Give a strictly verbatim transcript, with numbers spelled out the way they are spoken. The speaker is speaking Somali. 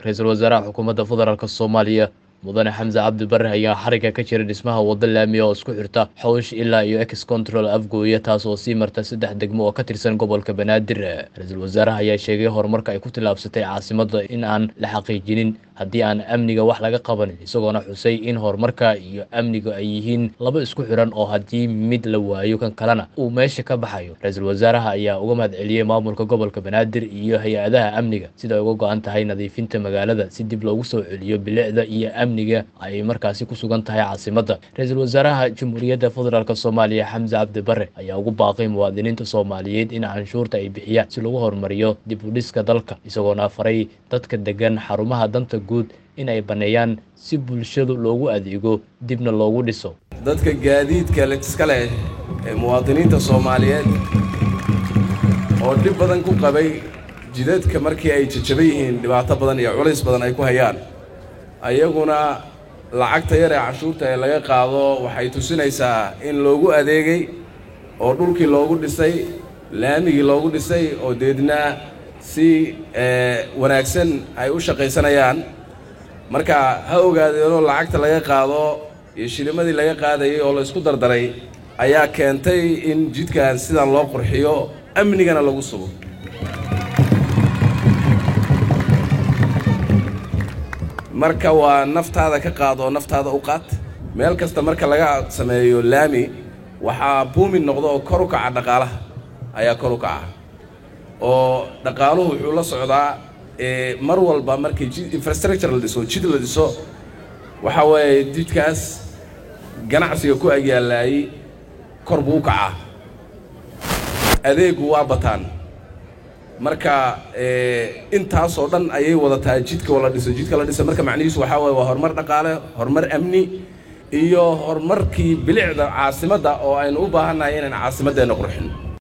Ra'iisul Wasaaraha Xukuumadda Federaalka Soomaaliya Mudane Xamse Cabdi Barre ayaa xariga ka jiray dhismaha waddo laami oo isku xirta Xawsh ilaa iyo Ex Control Afgooye taas oo sii marta saddex degmo oo ka tirsan gobolka Banaadir. Ra'iisul Wasaaraha ayaa sheegay horumarka ay ku tillaabsatay caasimadda in aan la xaqiijinin haddii aan amniga wax laga qabanin, isagoona xusay in horumarka iyo amniga ay yihiin laba isku xiran oo haddii mid la waayo kan kalena uu meesha ka baxayo. Ra'iisul Wasaaraha ayaa uga mahadceliyay maamulka gobolka Banaadir iyo hay-adaha amniga sida ay uga go'an tahay nadiifinta magaalada si dib loogu soo celiyo bilicda iyo amniga ay markaasi ku sugan tahay caasimadda. Ra'iisul Wasaaraha Jamhuuriyadda Federaalka Soomaaliya Xamse Cabdi Barre ayaa ugu baaqay muwaadiniinta Soomaaliyeed in canshuurta ay bixiyaan si lagu horumariyo dib u dhiska dalka, isagoona faray dadka degan xarumaha danta guud in ay baneeyaan si bulshadu loogu adeego dibna loogu dhiso. dadka gaadiidka la iska leh ee muwaadiniinta Soomaaliyeed oo dib badan ku qabay jidadka markii ay jajabay yihiin dhibaato badan iyo culays badan ay ku hayaan, ayaguna lacagta yar ee canshuurta ee laga qaado waxay tusinaysaa in loogu adeegay oo dhulkii loogu dhisay, laamigii loogu dhisay oo deedna si wanaagsan ay u shaqaysanayaan. marka ha ogaadeenoo lacagta laga qaado iyo shilimadii laga qaadayay oo la isku dardaray ayaa keentay in jidkan sidan loo qurxiyo, amnigana lagu sugo. marka waa naftaada ka qaado naftaada u qaad. meel kasta marka laga sameeyo laami waxaa buumin noqdo oo kor u kaca dhaqaalaha ayaa kor u kaca, oo dhaqaaluhu wuxuu la socdaa ee mar walba markii infrastructure la dhiso, jid la dhiso, waxa weeye jidkaas ganacsiga ku agyaalay kor buu kaca, adeegu waa bataan. marka ee intaas oo dhan ayay wadataa jidka wala dhiso jidka la dhiso. marka macnihiisu waxa weeye waa horumar dhaqaale, horumar amni iyo horumarkii bilicda caasimadda oo aynu u baahannahay inaan caasimaddeena qurxin.